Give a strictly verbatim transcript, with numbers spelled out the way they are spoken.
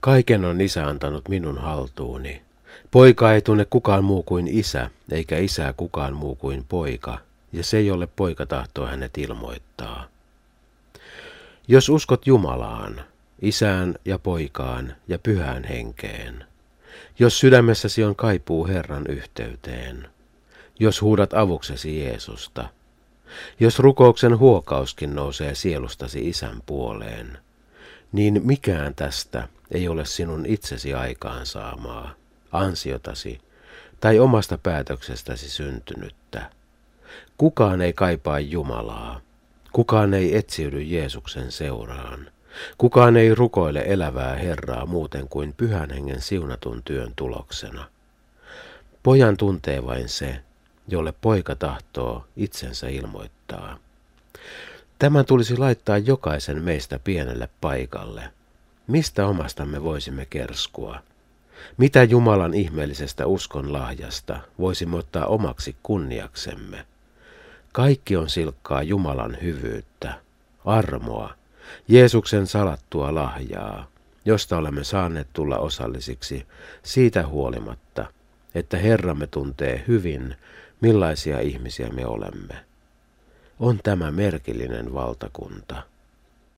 Kaiken on Isä antanut minun haltuuni. Poika ei tunne kukaan muu kuin Isä, eikä Isää kukaan muu kuin Poika, ja se, jolle Poika tahtoo hänet ilmoittaa. Jos uskot Jumalaan, Isään ja Poikaan ja Pyhään Henkeen, jos sydämessäsi on kaipuu Herran yhteyteen, jos huudat avuksesi Jeesusta, jos rukouksen huokauskin nousee sielustasi Isän puoleen, niin mikään tästä ei ole sinun itsesi aikaansaamaa, ansiotasi tai omasta päätöksestäsi syntynyttä. Kukaan ei kaipaa Jumalaa, kukaan ei etsiydy Jeesuksen seuraan, kukaan ei rukoile elävää Herraa muuten kuin Pyhän Hengen siunatun työn tuloksena. Pojan tuntee vain se, jolle Poika tahtoo itsensä ilmoittaa. Tämän tulisi laittaa jokaisen meistä pienelle paikalle. Mistä omastamme voisimme kerskua? Mitä Jumalan ihmeellisestä uskon lahjasta voisimme ottaa omaksi kunniaksemme? Kaikki on silkkaa Jumalan hyvyyttä, armoa, Jeesuksen salattua lahjaa, josta olemme saaneet tulla osallisiksi siitä huolimatta, että Herramme tuntee hyvin, millaisia ihmisiä me olemme. On tämä merkillinen valtakunta.